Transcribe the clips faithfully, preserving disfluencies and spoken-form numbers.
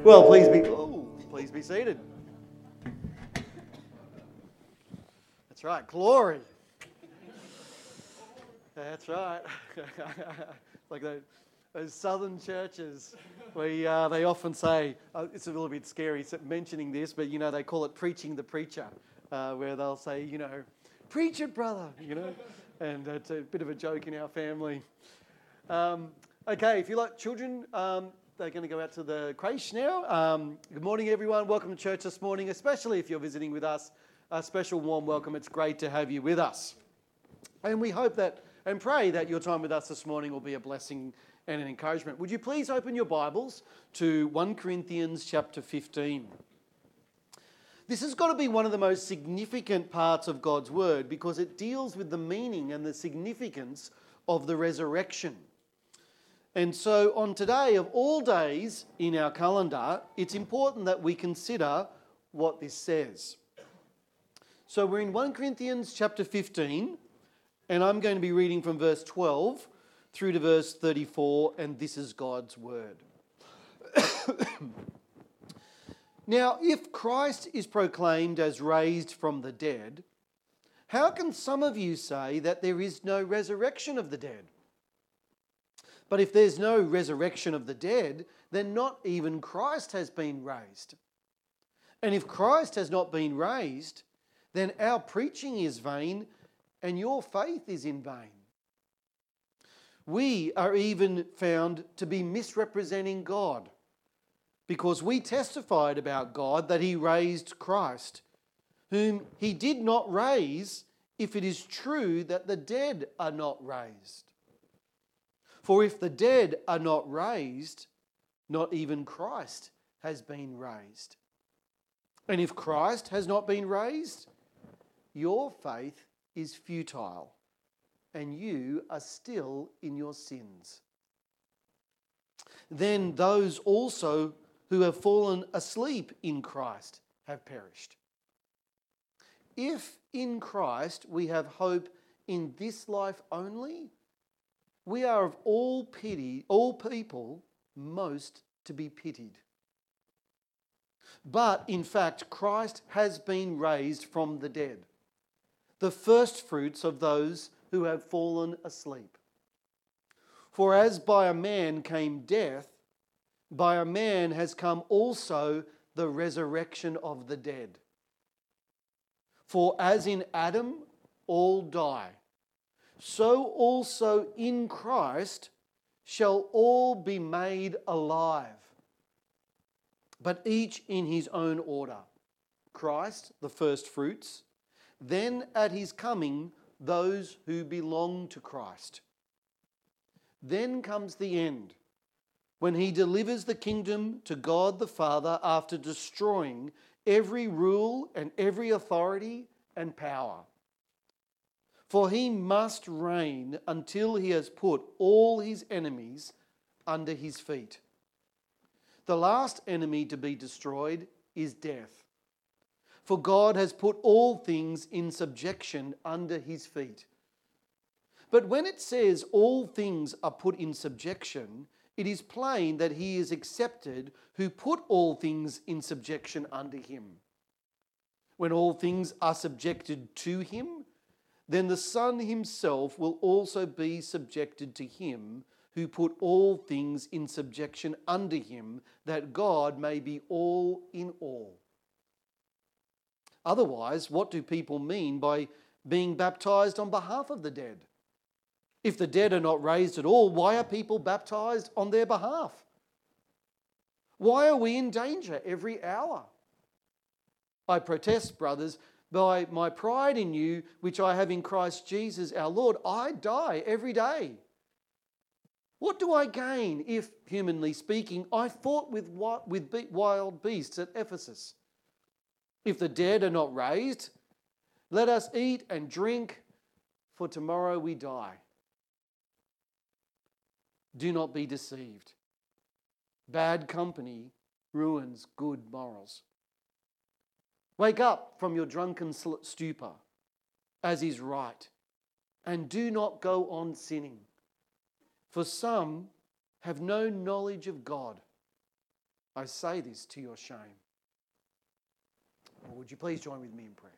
Well, please be, oh, please be seated. That's right, glory. That's right. Like those, those southern churches, we uh, they often say, uh, it's a little bit scary mentioning this, but you know, they call it preaching the preacher, uh, where they'll say, you know, preach it, brother, you know, and it's a bit of a joke in our family. Um, okay, if you like children, um, they're going to go out to the creche now. Um, good morning, everyone. Welcome to church this morning, especially if you're visiting with us. A special warm welcome. It's great to have you with us. And we hope that and pray that your time with us this morning will be a blessing and an encouragement. Would you please open your Bibles to First Corinthians chapter fifteen. This has got to be one of the most significant parts of God's Word because it deals with the meaning and the significance of the resurrection. And so on today, of all days in our calendar, it's important that we consider what this says. So we're in First Corinthians chapter fifteen, and I'm going to be reading from verse twelve through to verse thirty-four, and this is God's Word. Now, if Christ is proclaimed as raised from the dead, how can some of you say that there is no resurrection of the dead? But if there's no resurrection of the dead, then not even Christ has been raised. And if Christ has not been raised, then our preaching is vain and your faith is in vain. We are even found to be misrepresenting God because we testified about God that he raised Christ, whom he did not raise, if it is true that the dead are not raised. For if the dead are not raised, not even Christ has been raised. And if Christ has not been raised, your faith is futile, and you are still in your sins. Then those also who have fallen asleep in Christ have perished. If in Christ we have hope in this life only, we are of all pity, all people, most to be pitied. But in fact, Christ has been raised from the dead, the first fruits of those who have fallen asleep. For as by a man came death, by a man has come also the resurrection of the dead. For as in Adam all die, so also in Christ shall all be made alive, but each in his own order. Christ, the first fruits, then at his coming, those who belong to Christ. Then comes the end, when he delivers the kingdom to God the Father after destroying every rule and every authority and power. For he must reign until he has put all his enemies under his feet. The last enemy to be destroyed is death. For God has put all things in subjection under his feet. But when it says all things are put in subjection, it is plain that he is accepted who put all things in subjection under him. When all things are subjected to him, then the Son himself will also be subjected to him who put all things in subjection under him, that God may be all in all. Otherwise, what do people mean by being baptized on behalf of the dead? If the dead are not raised at all, why are people baptized on their behalf? Why are we in danger every hour? I protest, brothers, by my pride in you, which I have in Christ Jesus our Lord, I die every day. What do I gain if, humanly speaking, I fought with wild beasts at Ephesus? If the dead are not raised, let us eat and drink, for tomorrow we die. Do not be deceived. Bad company ruins good morals. Wake up from your drunken stupor, as is right, and do not go on sinning. For some have no knowledge of God. I say this to your shame. Or would you please join with me in prayer?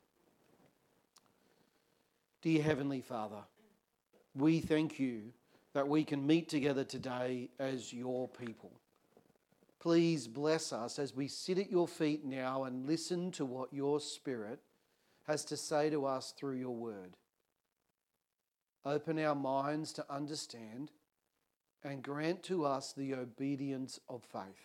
Dear Heavenly Father, we thank you that we can meet together today as your people. Please bless us as we sit at your feet now and listen to what your Spirit has to say to us through your word. Open our minds to understand and grant to us the obedience of faith.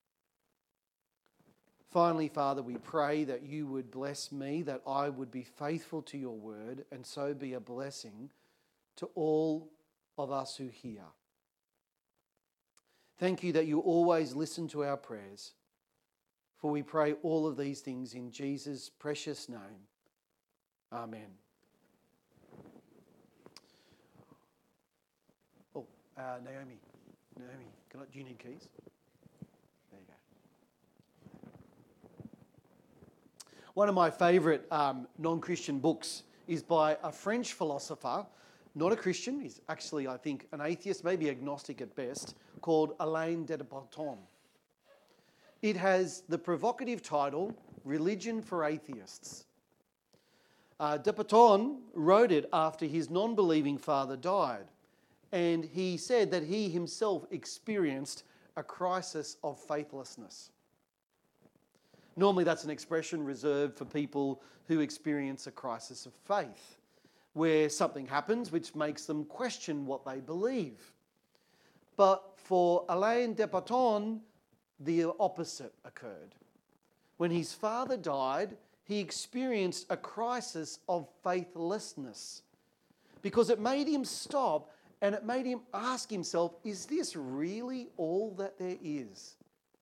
Finally, Father, we pray that you would bless me, that I would be faithful to your word and so be a blessing to all of us who hear. Thank you that you always listen to our prayers, for we pray all of these things in Jesus' precious name. Amen. Oh, uh, Naomi, Naomi, can I, do you need keys? There you go. One of my favourite um, non-Christian books is by a French philosopher, not a Christian, he's actually, I think, an atheist, maybe agnostic at best, called Alain de Botton. It has the provocative title, Religion for Atheists. Uh, de Botton wrote it after his non-believing father died, and he said that he himself experienced a crisis of faithlessness. Normally that's an expression reserved for people who experience a crisis of faith, where something happens which makes them question what they believe. But for Alain de Botton, the opposite occurred. When his father died, he experienced a crisis of faithlessness because it made him stop and it made him ask himself, is this really all that there is?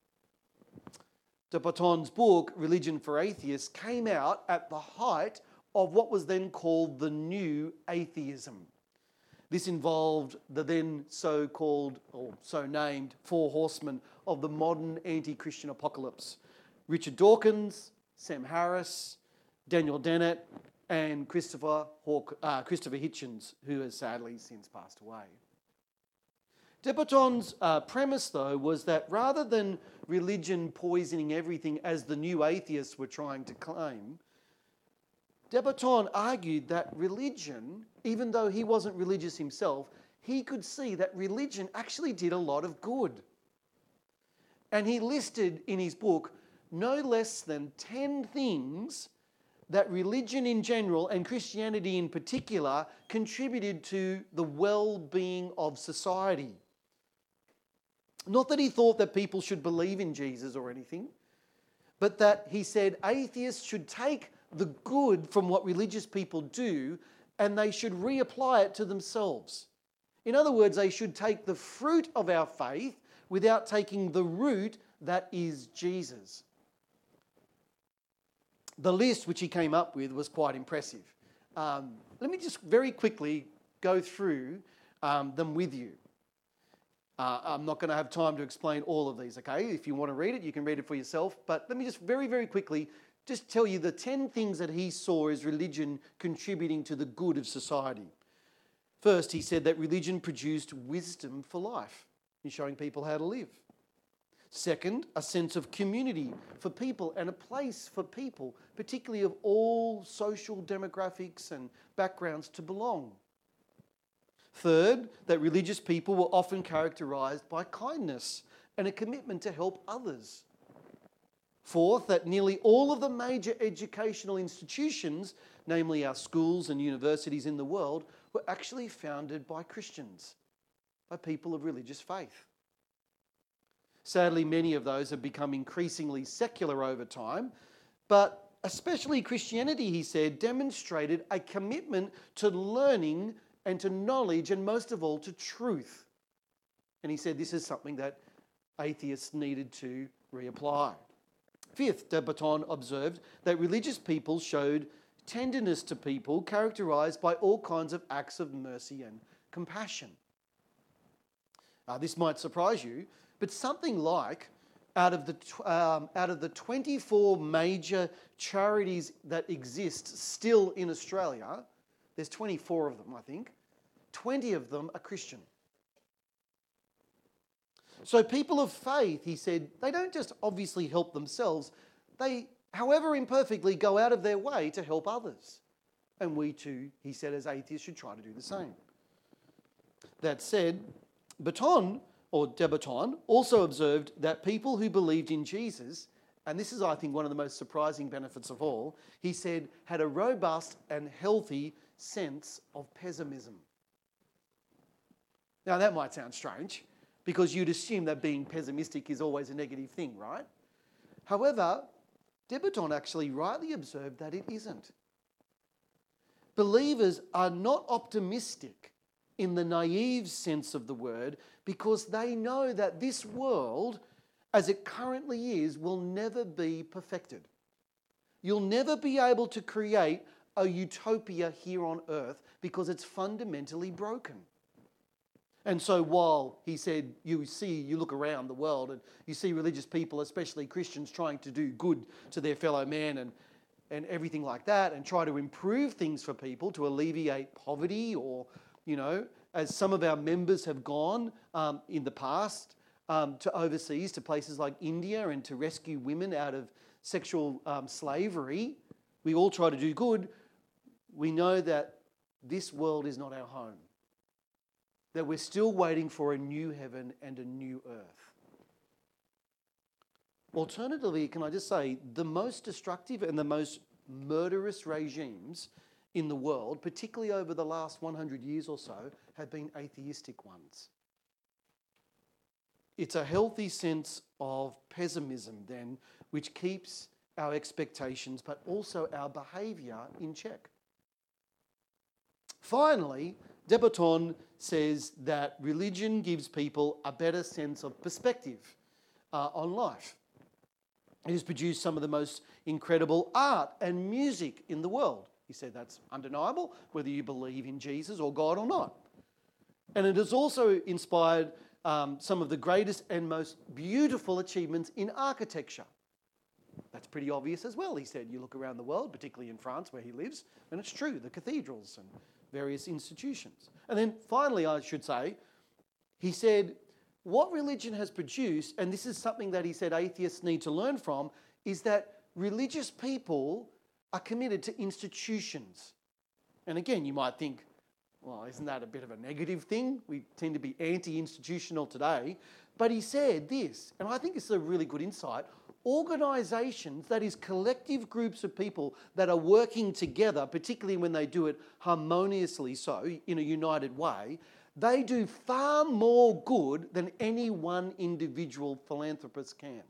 De Botton's book, Religion for Atheists, came out at the height of what was then called the New Atheism. This involved the then so-called, or so-named, four horsemen of the modern anti-Christian apocalypse. Richard Dawkins, Sam Harris, Daniel Dennett, and Christopher, Hawk, uh, Christopher Hitchens, who has sadly since passed away. De Botton's uh, premise, though, was that rather than religion poisoning everything as the new atheists were trying to claim, De Botton argued that religion, even though he wasn't religious himself, he could see that religion actually did a lot of good. And he listed in his book no less than ten things that religion in general and Christianity in particular contributed to the well-being of society. Not that he thought that people should believe in Jesus or anything, but that he said atheists should take the good from what religious people do and they should reapply it to themselves. In other words, they should take the fruit of our faith without taking the root that is Jesus. The list which he came up with was quite impressive. Um, let me just very quickly go through um, them with you. Uh, I'm not going to have time to explain all of these, okay? If you want to read it, you can read it for yourself. But let me just very, very quickly just tell you the ten things that he saw as religion contributing to the good of society. First, he said that religion produced wisdom for life in showing people how to live. Second, a sense of community for people and a place for people, particularly of all social demographics and backgrounds, to belong. Third, that religious people were often characterised by kindness and a commitment to help others. Fourth, that nearly all of the major educational institutions, namely our schools and universities in the world, were actually founded by Christians, by people of religious faith. Sadly, many of those have become increasingly secular over time, but especially Christianity, he said, demonstrated a commitment to learning and to knowledge and most of all to truth. And he said this is something that atheists needed to reapply. Fifth, de Botton observed that religious people showed tenderness to people characterised by all kinds of acts of mercy and compassion. Uh, this might surprise you, but something like out of the um, out of the twenty-four major charities that exist still in Australia, there's twenty-four of them, I think. twenty of them are Christian. So people of faith, he said, they don't just obviously help themselves. They, however imperfectly, go out of their way to help others. And we too, he said, as atheists should try to do the same. That said, Baton, or de Botton, also observed that people who believed in Jesus, and this is, I think, one of the most surprising benefits of all, he said, had a robust and healthy sense of pessimism. Now, that might sound strange, because you'd assume that being pessimistic is always a negative thing, right? However, de Botton actually rightly observed that it isn't. Believers are not optimistic in the naive sense of the word because they know that this world, as it currently is, will never be perfected. You'll never be able to create a utopia here on earth because it's fundamentally broken. And so while he said you see, you look around the world and you see religious people, especially Christians, trying to do good to their fellow man and, and everything like that and try to improve things for people to alleviate poverty or, you know, as some of our members have gone um, in the past um, to overseas, to places like India and to rescue women out of sexual um, slavery. We all try to do good. We know that this world is not our home. That we're still waiting for a new heaven and a new earth. Alternatively, can I just say, the most destructive and the most murderous regimes in the world, particularly over the last one hundred years or so, have been atheistic ones. It's a healthy sense of pessimism then, which keeps our expectations but also our behaviour in check. Finally, de Botton says that religion gives people a better sense of perspective uh, on life. It has produced some of the most incredible art and music in the world. He said that's undeniable, whether you believe in Jesus or God or not. And it has also inspired um, some of the greatest and most beautiful achievements in architecture. That's pretty obvious as well, he said. You look around the world, particularly in France where he lives, and it's true, the cathedrals and various institutions. And then finally, I should say, he said, what religion has produced, and this is something that he said atheists need to learn from, is that religious people are committed to institutions. And again, you might think, well, isn't that a bit of a negative thing? We tend to be anti-institutional today. But he said this, and I think it's a really good insight, organisations, that is collective groups of people that are working together, particularly when they do it harmoniously so, in a united way, they do far more good than any one individual philanthropist can.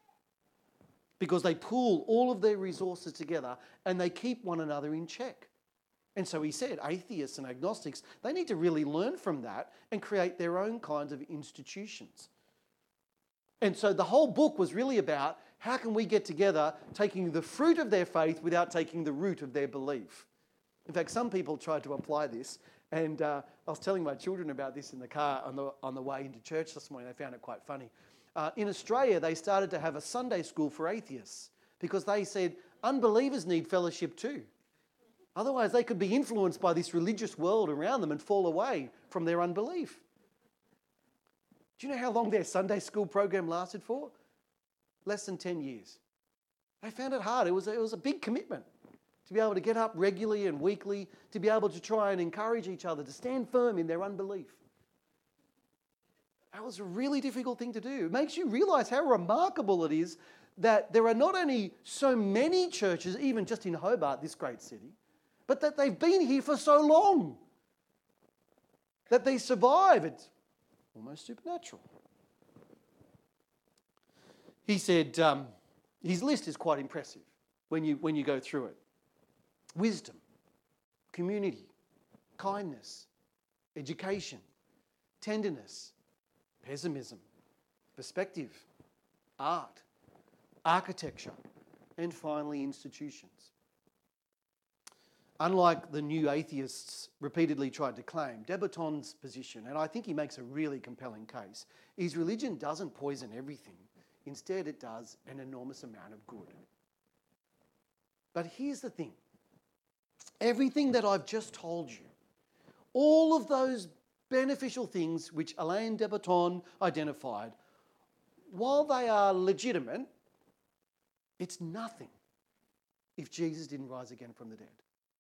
Because they pool all of their resources together and they keep one another in check. And so he said, atheists and agnostics, they need to really learn from that and create their own kinds of institutions. And so the whole book was really about how can we get together taking the fruit of their faith without taking the root of their belief. In fact, some people tried to apply this, and uh, I was telling my children about this in the car on the, on the way into church this morning. They found it quite funny. Uh, in Australia, they started to have a Sunday school for atheists because they said unbelievers need fellowship too. Otherwise, they could be influenced by this religious world around them and fall away from their unbelief. Do you know how long their Sunday school program lasted for? Less than ten years. They found it hard. It was, it was a big commitment to be able to get up regularly and weekly, to be able to try and encourage each other to stand firm in their unbelief. That was a really difficult thing to do. It makes you realise how remarkable it is that there are not only so many churches, even just in Hobart, this great city, but that they've been here for so long, that they survive. It's almost supernatural. He said um, his list is quite impressive when you, when you go through it. Wisdom, community, kindness, education, tenderness, pessimism, perspective, art, architecture, and finally institutions. Unlike the new atheists repeatedly tried to claim, de Botton's position, and I think he makes a really compelling case, is religion doesn't poison everything. Instead, it does an enormous amount of good. But here's the thing. Everything that I've just told you, all of those beneficial things which Alain de Botton identified, while they are legitimate, it's nothing if Jesus didn't rise again from the dead.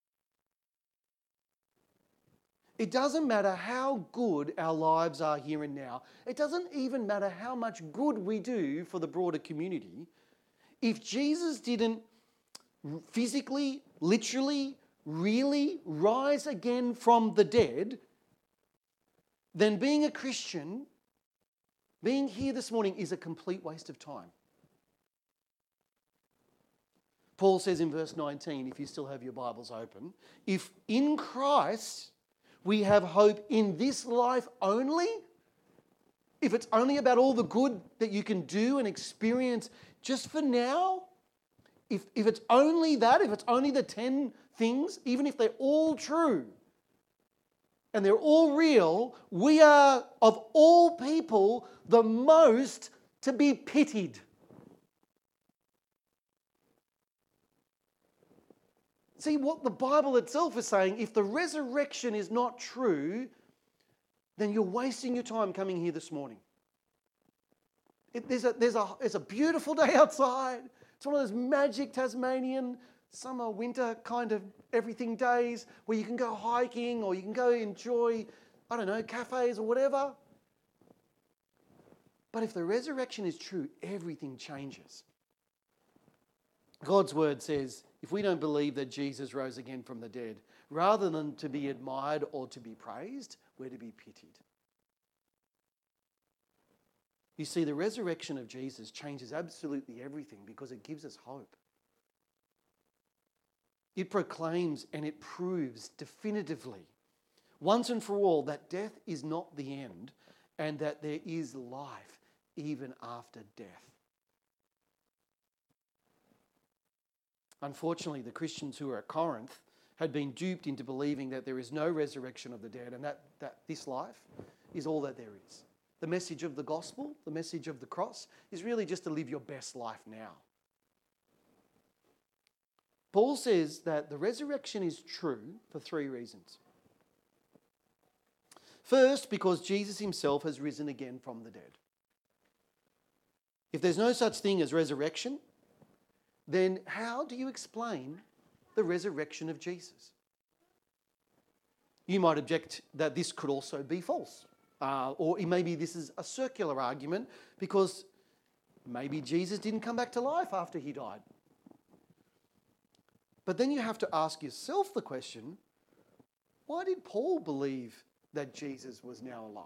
It doesn't matter how good our lives are here and now. It doesn't even matter how much good we do for the broader community. If Jesus didn't physically, literally, really rise again from the dead, then being a Christian, being here this morning is a complete waste of time. Paul says in verse nineteen, if you still have your Bibles open, if in Christ we have hope in this life only, if it's only about all the good that you can do and experience just for now, if, if it's only that, if it's only the ten things, even if they're all true and they're all real, we are, of all people, the most to be pitied. See, what the Bible itself is saying, if the resurrection is not true, then you're wasting your time coming here this morning. It, there's, a, there's, a, there's a beautiful day outside. It's one of those magic Tasmanian summer, winter kind of everything days where you can go hiking or you can go enjoy, I don't know, cafes or whatever. But if the resurrection is true, everything changes. God's word says, if we don't believe that Jesus rose again from the dead, rather than to be admired or to be praised, we're to be pitied. You see, the resurrection of Jesus changes absolutely everything because it gives us hope. It proclaims and it proves definitively, once and for all, that death is not the end and that there is life even after death. Unfortunately, the Christians who were at Corinth had been duped into believing that there is no resurrection of the dead and that, that this life is all that there is. The message of the gospel, the message of the cross, is really just to live your best life now. Paul says that the resurrection is true for three reasons. First, because Jesus himself has risen again from the dead. If there's no such thing as resurrection, then how do you explain the resurrection of Jesus? You might object that this could also be false. Uh, or maybe this is a circular argument because maybe Jesus didn't come back to life after he died. But then you have to ask yourself the question, why did Paul believe that Jesus was now alive?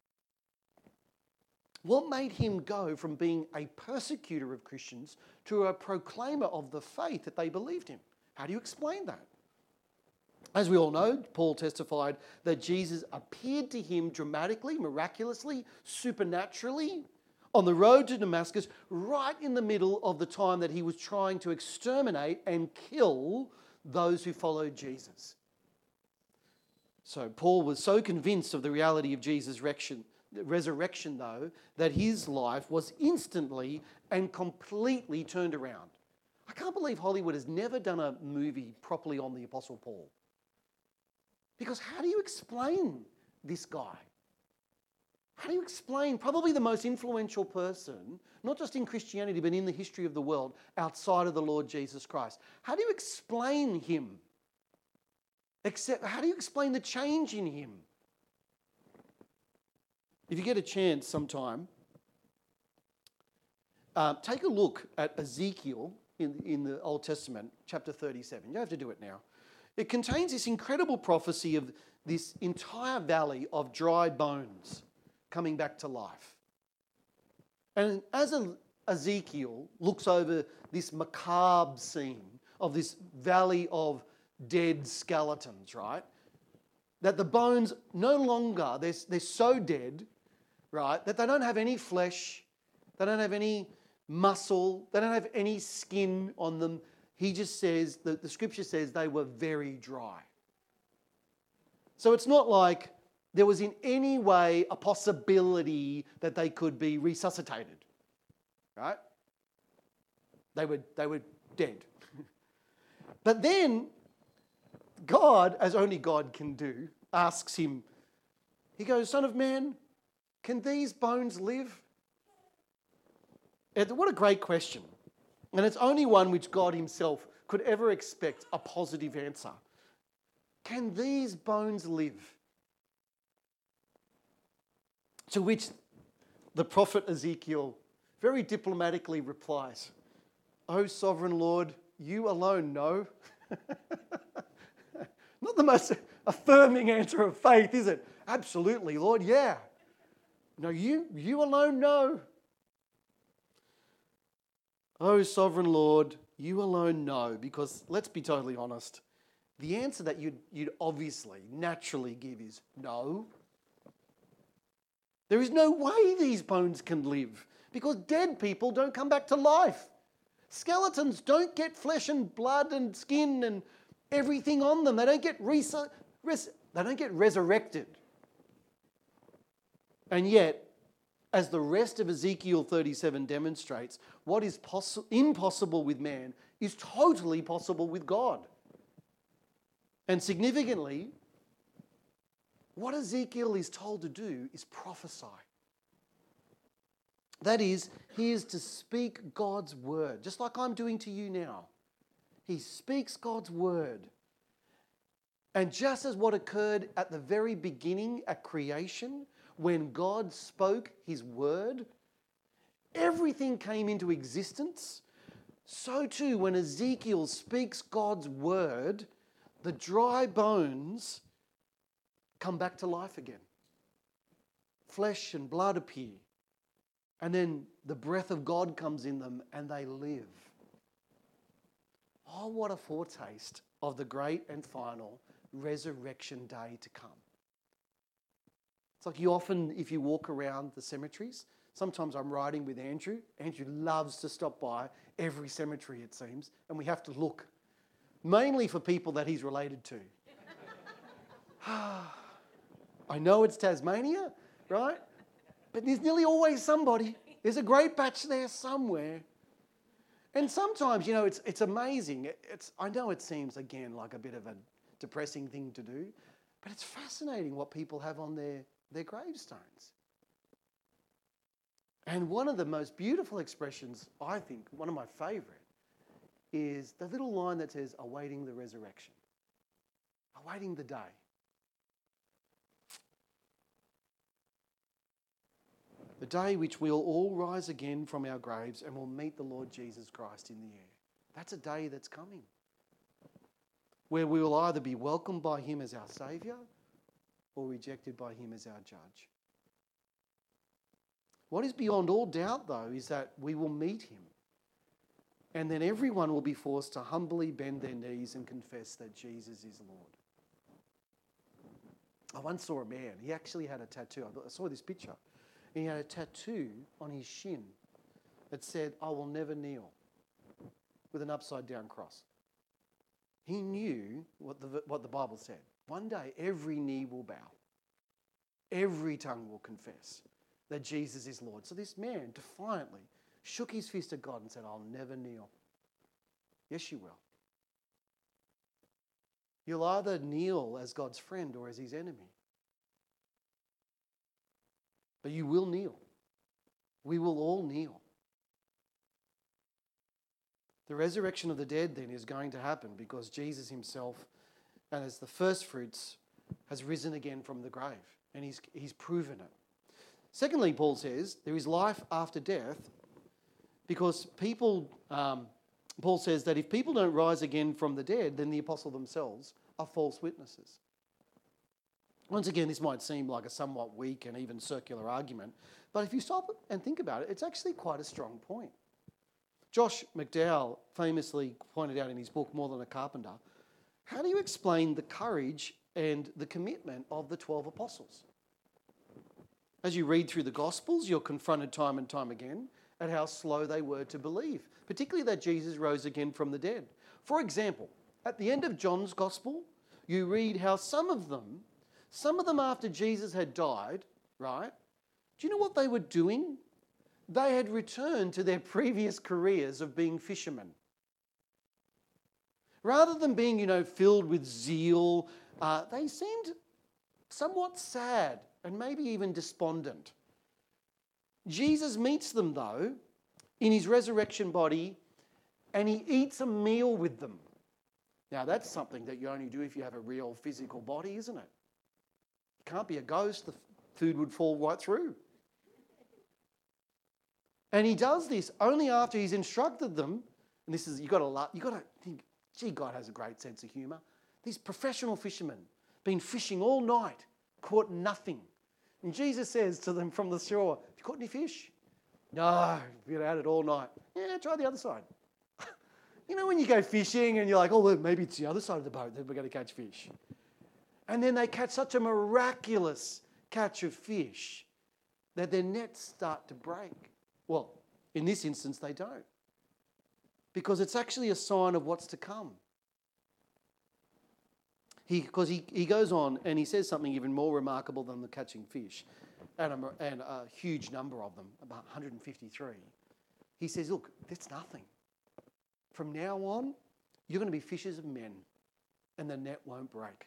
What made him go from being a persecutor of Christians to a proclaimer of the faith that they believed in? How do you explain that? As we all know, Paul testified that Jesus appeared to him dramatically, miraculously, supernaturally on the road to Damascus, right in the middle of the time that he was trying to exterminate and kill those who followed Jesus. So Paul was so convinced of the reality of Jesus' resurrection, though, that his life was instantly and completely turned around. I can't believe Hollywood has never done a movie properly on the Apostle Paul. Because how do you explain this guy? How do you explain probably the most influential person, not just in Christianity, but in the history of the world, outside of the Lord Jesus Christ? How do you explain him? Except, how do you explain the change in him? If you get a chance sometime, uh, take a look at Ezekiel in, in the Old Testament, chapter thirty-seven. You don't have to do it now. It contains this incredible prophecy of this entire valley of dry bones coming back to life. And as Ezekiel looks over this macabre scene of this valley of dead skeletons, right? That the bones no longer, they're, they're so dead, right, that they don't have any flesh, they don't have any muscle, they don't have any skin on them. He just says, the, the scripture says they were very dry. So it's not like there was in any way a possibility that they could be resuscitated, right? They were, they were dead. But then God, as only God can do, asks him, He goes, Son of man, can these bones live? And what a great question. And it's only one which God himself could ever expect a positive answer. Can these bones live? To which the prophet Ezekiel very diplomatically replies, O sovereign Lord, you alone know. Not the most affirming answer of faith, is it? Absolutely, Lord, yeah. No, you, you alone know. Oh, sovereign Lord, you alone know. Because let's be totally honest, the answer that you'd, you'd obviously, naturally give is no. There is no way these bones can live because dead people don't come back to life. Skeletons don't get flesh and blood and skin and everything on them. They don't get res- res- they don't get resurrected. And yet, as the rest of Ezekiel thirty-seven demonstrates, what is poss- impossible with man is totally possible with God. And significantly, what Ezekiel is told to do is prophesy. That is, he is to speak God's word, just like I'm doing to you now. He speaks God's word. And just as what occurred at the very beginning at creation, when God spoke his word, everything came into existence. So too, when Ezekiel speaks God's word, the dry bones come back to life again. Flesh and blood appear. And then the breath of God comes in them and they live. Oh, what a foretaste of the great and final resurrection day to come. It's like you often, if you walk around the cemeteries, sometimes I'm riding with Andrew. Andrew loves to stop by every cemetery, it seems, and we have to look, mainly for people that he's related to. I know it's Tasmania, right? But there's nearly always somebody. There's a great batch there somewhere. And sometimes, you know, it's it's amazing. It's I know it seems, again, like a bit of a depressing thing to do, but it's fascinating what people have on their, their gravestones. And one of the most beautiful expressions, I think, one of my favourite, is the little line that says, awaiting the resurrection. Awaiting the day. The day which we'll all rise again from our graves and we'll meet the Lord Jesus Christ in the air. That's a day that's coming, where we will either be welcomed by him as our Saviour or rejected by him as our judge. What is beyond all doubt, though, is that we will meet him, and then everyone will be forced to humbly bend their knees and confess that Jesus is Lord. I once saw a man, he actually had a tattoo. I saw this picture. He had a tattoo on his shin that said, I will never kneel, with an upside down cross. He knew what the, what the Bible said. One day every knee will bow. Every tongue will confess that Jesus is Lord. So this man defiantly shook his fist at God and said, I'll never kneel. Yes, you will. You'll either kneel as God's friend or as his enemy. But you will kneel. We will all kneel. The resurrection of the dead then is going to happen because Jesus himself, and as the first fruits, has risen again from the grave. And he's, he's proven it. Secondly, Paul says, there is life after death because people, um, Paul says that if people don't rise again from the dead, then the apostle themselves are false witnesses. Once again, this might seem like a somewhat weak and even circular argument, but if you stop and think about it, it's actually quite a strong point. Josh McDowell famously pointed out in his book, More Than a Carpenter, how do you explain the courage and the commitment of the twelve apostles? As you read through the Gospels, you're confronted time and time again at how slow they were to believe, particularly that Jesus rose again from the dead. For example, at the end of John's Gospel, you read how some of them, some of them after Jesus had died, right? Do you know what they were doing? They had returned to their previous careers of being fishermen. Rather than being, you know, filled with zeal, uh, they seemed somewhat sad and maybe even despondent. Jesus meets them, though, in his resurrection body, and he eats a meal with them. Now, that's something that you only do if you have a real physical body, isn't it? You can't be a ghost. The food would fall right through. And he does this only after he's instructed them. And this is, you've got to, you've got to think, gee, God has a great sense of humour. These professional fishermen, been fishing all night, caught nothing. And Jesus says to them from the shore, have you caught any fish? No, we've been at it all night. Yeah, try the other side. You know when you go fishing and you're like, oh, well, maybe it's the other side of the boat that we're going to catch fish. And then they catch such a miraculous catch of fish that their nets start to break. Well, in this instance, they don't. Because it's actually a sign of what's to come. He, because he, he goes on and he says something even more remarkable than the catching fish, and a, and a huge number of them, about one hundred fifty-three. He says, look, that's nothing. From now on, you're going to be fishers of men, and the net won't break.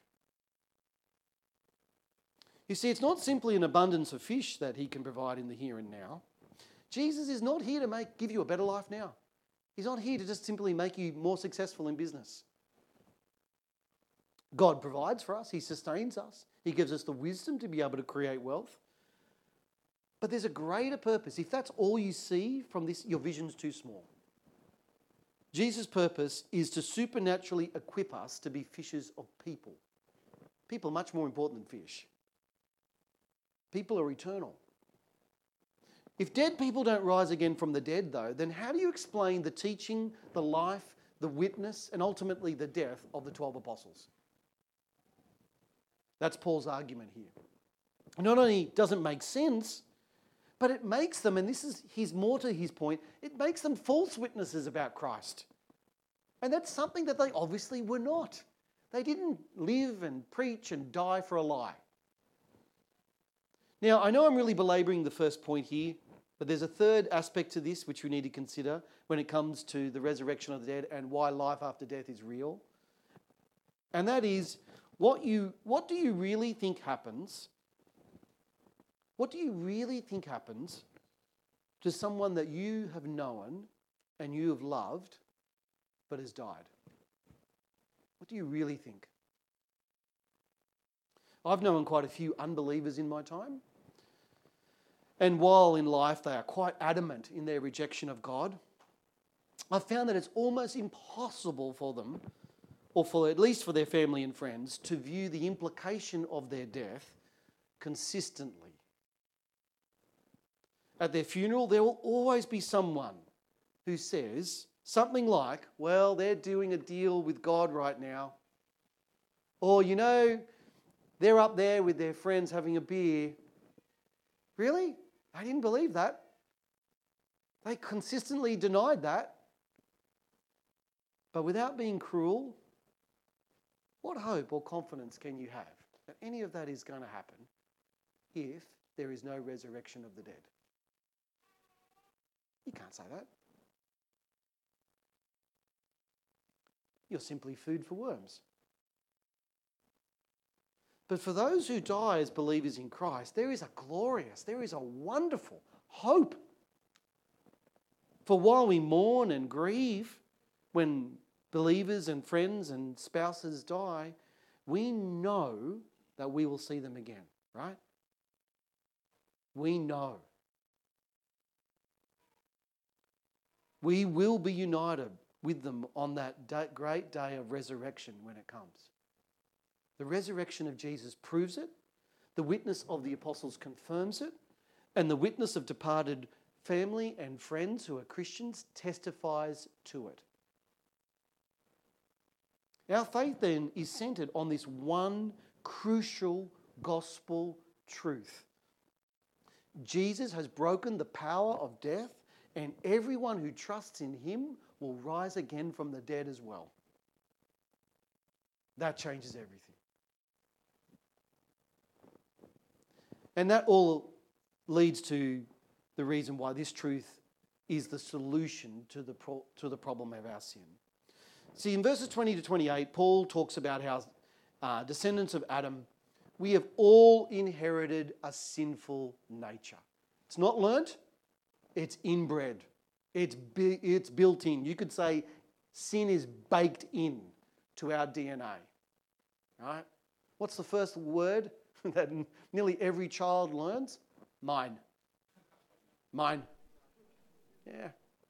You see, it's not simply an abundance of fish that he can provide in the here and now. Jesus is not here to make give you a better life now. He's not here to just simply make you more successful in business. God provides for us. He sustains us. He gives us the wisdom to be able to create wealth. But there's a greater purpose. If that's all you see from this, your vision's too small. Jesus' purpose is to supernaturally equip us to be fishers of people. People are much more important than fish. People are eternal. If dead people don't rise again from the dead, though, then how do you explain the teaching, the life, the witness, and ultimately the death of the twelve apostles? That's Paul's argument here. Not only does it make sense, but it makes them, and this is his more to his point, it makes them false witnesses about Christ. And that's something that they obviously were not. They didn't live and preach and die for a lie. Now, I know I'm really belabouring the first point here, but there's a third aspect to this which we need to consider when it comes to the resurrection of the dead and why life after death is real. And that is, what you what do you really think happens? What do you really think happens to someone that you have known and you have loved but has died? What do you really think? I've known quite a few unbelievers in my time. And while in life they are quite adamant in their rejection of God, I've found that it's almost impossible for them, or for at least for their family and friends, to view the implication of their death consistently. At their funeral, there will always be someone who says something like, well, they're doing a deal with God right now. Or, you know, they're up there with their friends having a beer. Really? I didn't believe that. They consistently denied that. But without being cruel, what hope or confidence can you have that any of that is going to happen if there is no resurrection of the dead? You can't say that. You're simply food for worms. But for those who die as believers in Christ, there is a glorious, there is a wonderful hope. For while we mourn and grieve when believers and friends and spouses die, we know that we will see them again, right? We know. We will be united with them on that day, great day of resurrection when it comes. The resurrection of Jesus proves it, the witness of the apostles confirms it, and the witness of departed family and friends who are Christians testifies to it. Our faith then is centered on this one crucial gospel truth. Jesus has broken the power of death, and everyone who trusts in him will rise again from the dead as well. That changes everything. And that all leads to the reason why this truth is the solution to the pro- to the problem of our sin. See, in verses twenty to twenty-eight, Paul talks about how uh, descendants of Adam we have all inherited a sinful nature. It's not learnt, it's inbred. It's, bi- it's built in. You could say sin is baked in to our D N A. Right? What's the first word that nearly every child learns? Mine. Mine. Yeah.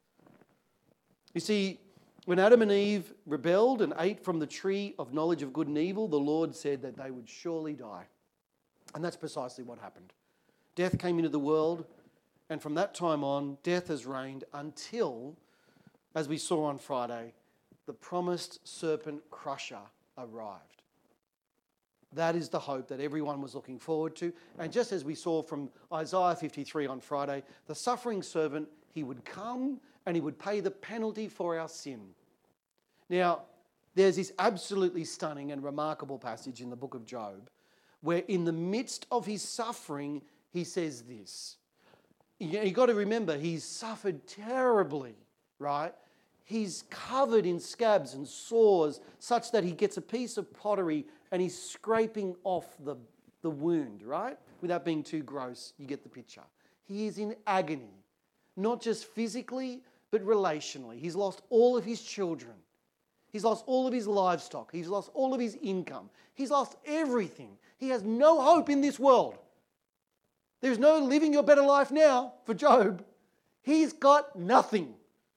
You see, when Adam and Eve rebelled and ate from the tree of knowledge of good and evil, the Lord said that they would surely die. And that's precisely what happened. Death came into the world, and from that time on, death has reigned until, as we saw on Friday, the promised serpent crusher arrived. That is the hope that everyone was looking forward to. And just as we saw from Isaiah fifty-three on Friday, the suffering servant, he would come and he would pay the penalty for our sin. Now, there's this absolutely stunning and remarkable passage in the book of Job where in the midst of his suffering, he says this. You've got to remember, he's suffered terribly, right? He's covered in scabs and sores such that he gets a piece of pottery and he's scraping off the, the wound, right? Without being too gross, you get the picture. He is in agony, not just physically, but relationally. He's lost all of his children. He's lost all of his livestock. He's lost all of his income. He's lost everything. He has no hope in this world. There's no living your better life now for Job. He's got nothing.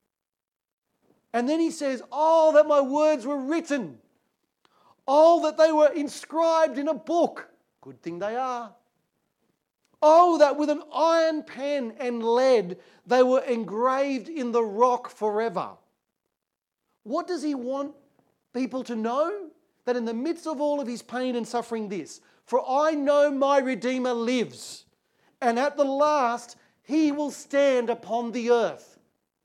And then he says, oh, that my words were written. Oh, that they were inscribed in a book. Good thing they are. Oh, that with an iron pen and lead they were engraved in the rock forever. What does he want people to know? That in the midst of all of his pain and suffering this, for I know my Redeemer lives, and at the last he will stand upon the earth.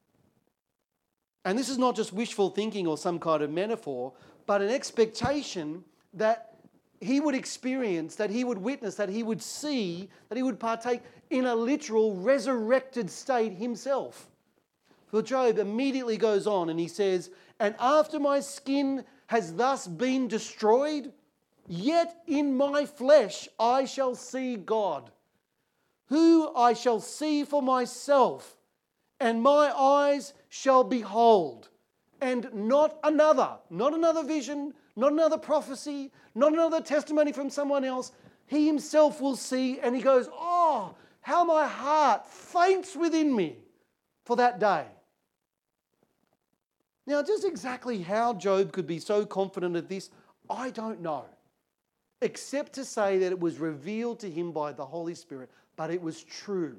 And this is not just wishful thinking or some kind of metaphor, but an expectation that he would experience, that he would witness, that he would see, that he would partake in a literal resurrected state himself. For Job immediately goes on and he says, and after my skin has thus been destroyed, yet in my flesh I shall see God, who I shall see for myself, and my eyes shall behold, and not another, not another vision, not another prophecy, not another testimony from someone else. He himself will see, and he goes, oh, how my heart faints within me for that day. Now, just exactly how Job could be so confident of this, I don't know, except to say that it was revealed to him by the Holy Spirit, but it was true.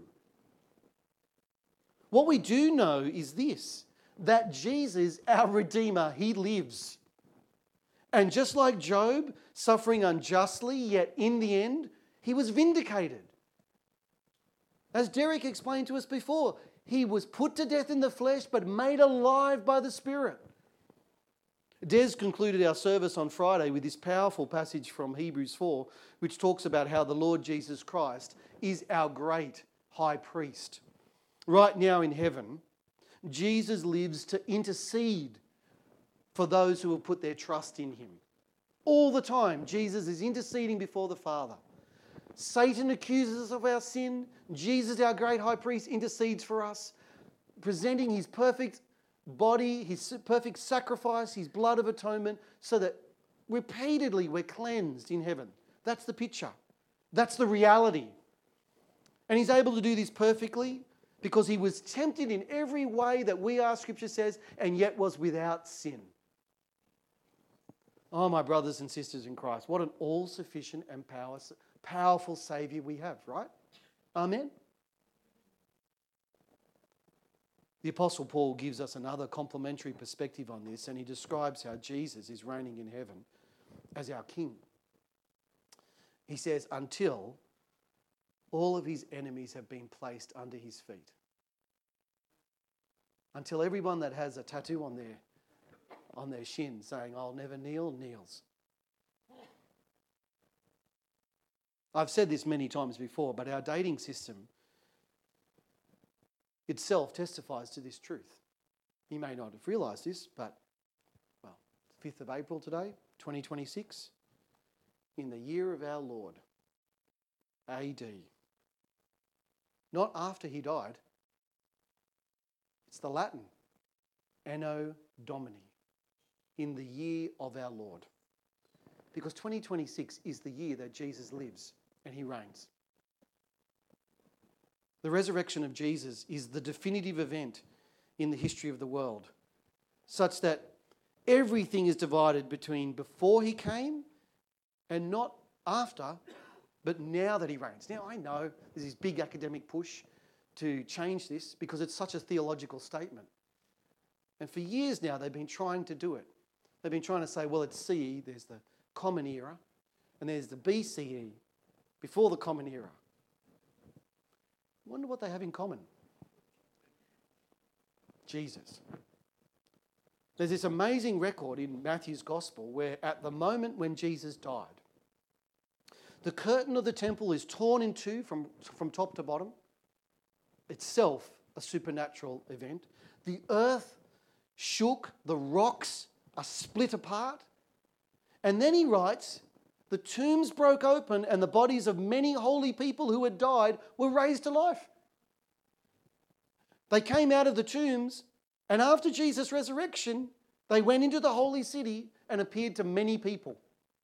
What we do know is this, that Jesus, our Redeemer, he lives. And just like Job, suffering unjustly, yet in the end, he was vindicated. As Derek explained to us before, he was put to death in the flesh, but made alive by the Spirit. Des concluded our service on Friday with this powerful passage from Hebrews four, which talks about how the Lord Jesus Christ is our great high priest. Right now in heaven, Jesus lives to intercede for those who have put their trust in him. All the time, Jesus is interceding before the Father. Satan accuses us of our sin. Jesus, our great high priest, intercedes for us, presenting his perfect body, his perfect sacrifice, his blood of atonement, so that repeatedly we're cleansed in heaven. That's the picture. That's the reality. And he's able to do this perfectly because he was tempted in every way that we are, Scripture says, and yet was without sin. Oh, my brothers and sisters in Christ, what an all-sufficient and power, powerful Saviour we have, right? Amen? The Apostle Paul gives us another complementary perspective on this, and he describes how Jesus is reigning in heaven as our King. He says, until all of his enemies have been placed under his feet. Until everyone that has a tattoo on their, on their shin saying, I'll never kneel, kneels. I've said this many times before, but our dating system itself testifies to this truth. You may not have realised this, but, well, fifth of April today, twenty twenty-six. in the year of our Lord, A D. Not after he died. It's the Latin, Anno Domini, in the year of our Lord. Because twenty twenty-six is the year that Jesus lives and he reigns. The resurrection of Jesus is the definitive event in the history of the world, such that everything is divided between before he came and not after, but now that he reigns. Now, I know there's this big academic push to change this because it's such a theological statement. And for years now, they've been trying to do it. They've been trying to say, well, it's C E, there's the Common Era, and there's the B C E, before the Common Era. I wonder what they have in common. Jesus. There's this amazing record in Matthew's Gospel where at the moment when Jesus died, the curtain of the temple is torn in two from, from top to bottom. Itself a supernatural event. The earth shook, the rocks are split apart. And then he writes, the tombs broke open and the bodies of many holy people who had died were raised to life. They came out of the tombs, and after Jesus' resurrection, they went into the holy city and appeared to many people.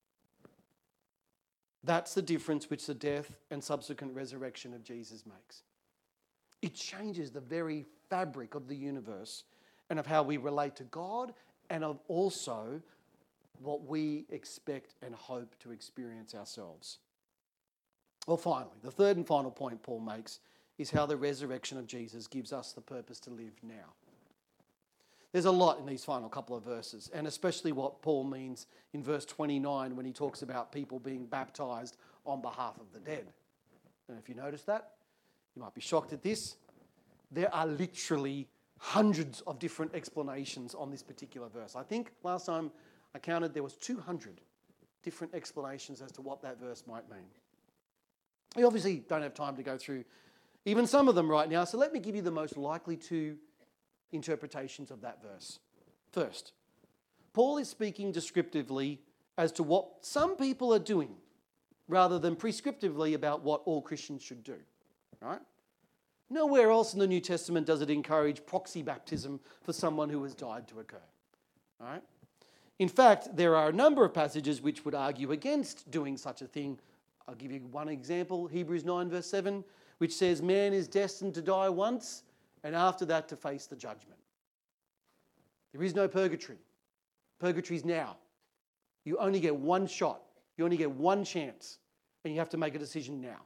That's the difference which the death and subsequent resurrection of Jesus makes. It changes the very fabric of the universe and of how we relate to God and of also what we expect and hope to experience ourselves. Well, finally, the third and final point Paul makes is how the resurrection of Jesus gives us the purpose to live now. There's a lot in these final couple of verses, and especially what Paul means in verse twenty-nine when he talks about people being baptized on behalf of the dead. And if you notice that, you might be shocked at this. There are literally hundreds of different explanations on this particular verse. I think last time I counted there was two hundred different explanations as to what that verse might mean. We obviously don't have time to go through even some of them right now, so let me give you the most likely two interpretations of that verse. First, Paul is speaking descriptively as to what some people are doing rather than prescriptively about what all Christians should do. Right? Nowhere else in the New Testament does it encourage proxy baptism for someone who has died to occur. Right? In fact, there are a number of passages which would argue against doing such a thing. I'll give you one example, Hebrews nine verse seven, which says man is destined to die once and after that to face the judgment. There is no purgatory. Purgatory is now. You only get one shot. You only get one chance, and you have to make a decision now.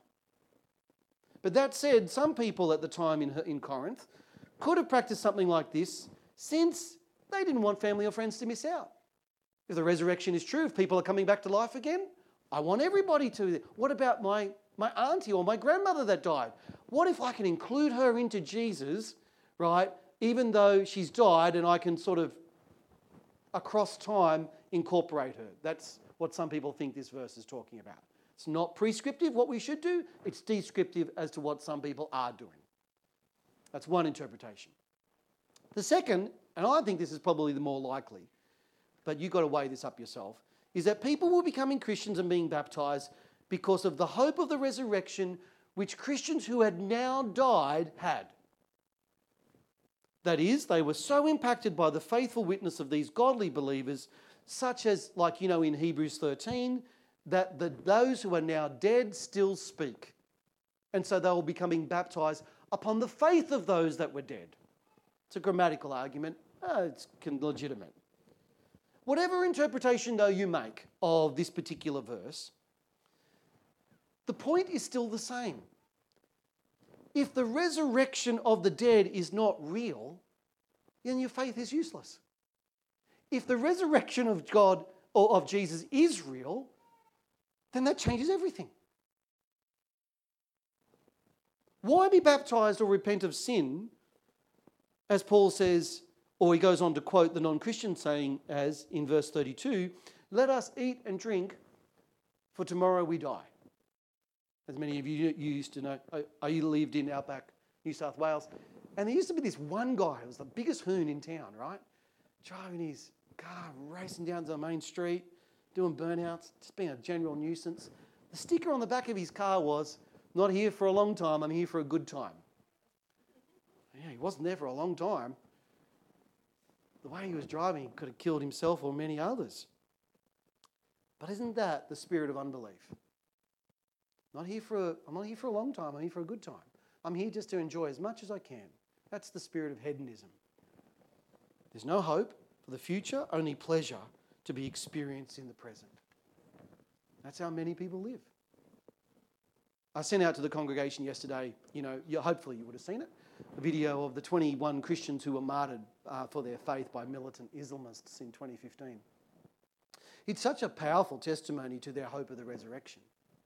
But that said, some people at the time in, in Corinth could have practiced something like this since they didn't want family or friends to miss out. If the resurrection is true, if people are coming back to life again, I want everybody to. What about my, my auntie or my grandmother that died? What if I can include her into Jesus, right, even though she's died, and I can sort of, across time, incorporate her? That's what some people think this verse is talking about. It's not prescriptive, what we should do. It's descriptive as to what some people are doing. That's one interpretation. The second, and I think this is probably the more likely, but you've got to weigh this up yourself, is that people were becoming Christians and being baptized because of the hope of the resurrection which Christians who had now died had. That is, they were so impacted by the faithful witness of these godly believers, such as, like, you know, in Hebrews thirteen, that the, those who are now dead still speak. And so they will be becoming baptized upon the faith of those that were dead. It's a grammatical argument. Oh, it's legitimate. Whatever interpretation, though, you make of this particular verse, the point is still the same. If the resurrection of the dead is not real, then your faith is useless. If the resurrection of God or of Jesus is real, then that changes everything. Why be baptized or repent of sin, as Paul says, or he goes on to quote the non-Christian saying as in verse thirty-two, let us eat and drink, for tomorrow we die. As many of you, you used to know, I lived in outback New South Wales, and there used to be this one guy who was the biggest hoon in town, right? Driving his car, racing down to the main street, doing burnouts, just being a general nuisance. The sticker on the back of his car was, "Not here for a long time, I'm here for a good time." Yeah, he wasn't there for a long time. The way he was driving, he could have killed himself or many others. But isn't that the spirit of unbelief? Not here for a, I'm not here for a long time, I'm here for a good time. I'm here just to enjoy as much as I can. That's the spirit of hedonism. There's no hope for the future, only pleasure to be experienced in the present. That's how many people live. I sent out to the congregation yesterday, you know, you, hopefully you would have seen it, a video of the twenty-one Christians who were martyred uh, for their faith by militant Islamists in twenty fifteen. It's such a powerful testimony to their hope of the resurrection.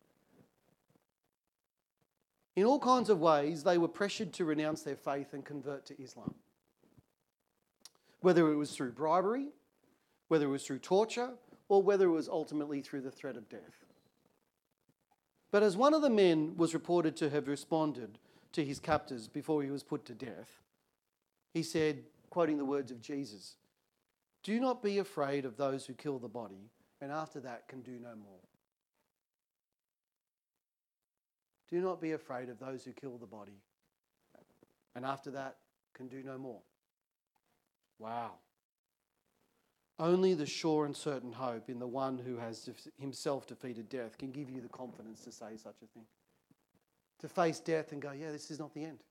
In all kinds of ways, they were pressured to renounce their faith and convert to Islam. Whether it was through bribery, whether it was through torture, or whether it was ultimately through the threat of death. But as one of the men was reported to have responded to his captors before he was put to death, he said, quoting the words of Jesus, "Do not be afraid of those who kill the body, and after that can do no more." Do not be afraid of those who kill the body, and after that can do no more. Wow. Only the sure and certain hope in the one who has himself defeated death can give you the confidence to say such a thing. To face death and go, yeah, this is not the end.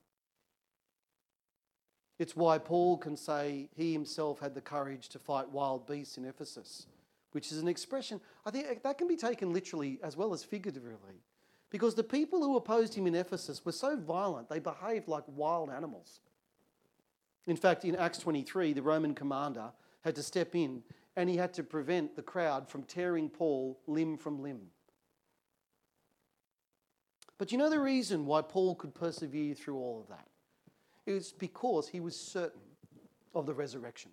It's why Paul can say he himself had the courage to fight wild beasts in Ephesus, which is an expression, I think that can be taken literally as well as figuratively. Because the people who opposed him in Ephesus were so violent, they behaved like wild animals. In fact, in Acts twenty-three, the Roman commander had to step in and he had to prevent the crowd from tearing Paul limb from limb. But you know the reason why Paul could persevere through all of that? It was because he was certain of the resurrection.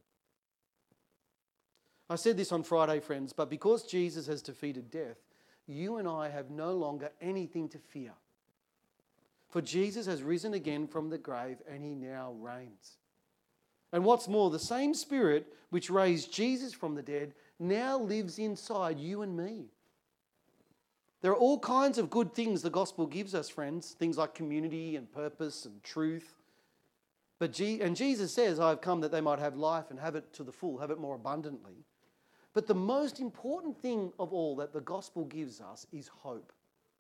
I said this on Friday, friends, but because Jesus has defeated death, you and I have no longer anything to fear. For Jesus has risen again from the grave and he now reigns. And what's more, the same Spirit which raised Jesus from the dead now lives inside you and me. There are all kinds of good things the gospel gives us, friends. Things like community and purpose and truth. But G- and Jesus says, I have come that they might have life and have it to the full, have it more abundantly. But the most important thing of all that the gospel gives us is hope.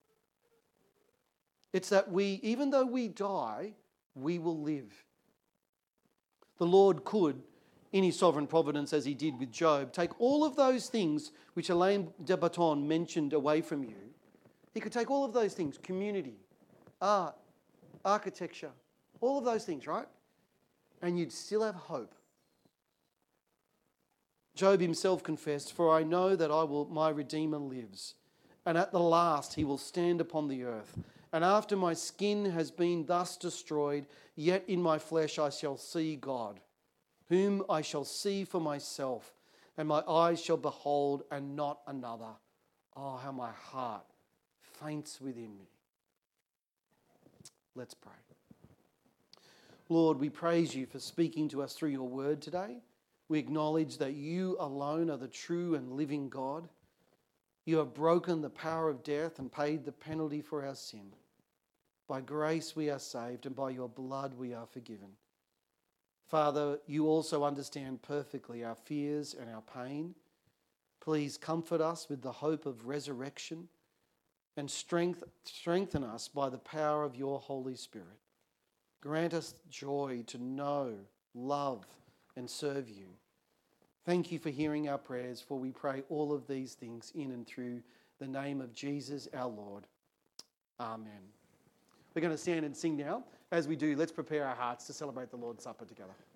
It's that we, even though we die, we will live. The Lord could, in his sovereign providence, as he did with Job, take all of those things which Alain de Botton mentioned away from you. He could take all of those things, community, art, architecture, all of those things, right? And you'd still have hope. Job himself confessed, "For I know that I will, my Redeemer lives, and at the last he will stand upon the earth. And after my skin has been thus destroyed, yet in my flesh I shall see God, whom I shall see for myself, and my eyes shall behold, and not another. Oh, how my heart faints within me." Let's pray. Lord, we praise you for speaking to us through your word today. We acknowledge that you alone are the true and living God. You have broken the power of death and paid the penalty for our sin. By grace we are saved, and by your blood we are forgiven. Father, you also understand perfectly our fears and our pain. Please comfort us with the hope of resurrection and strength, strengthen us by the power of your Holy Spirit. Grant us joy to know, love, and serve you. Thank you for hearing our prayers, for we pray all of these things in and through the name of Jesus our Lord. Amen. We're going to stand and sing now. As we do, let's prepare our hearts to celebrate the Lord's Supper together.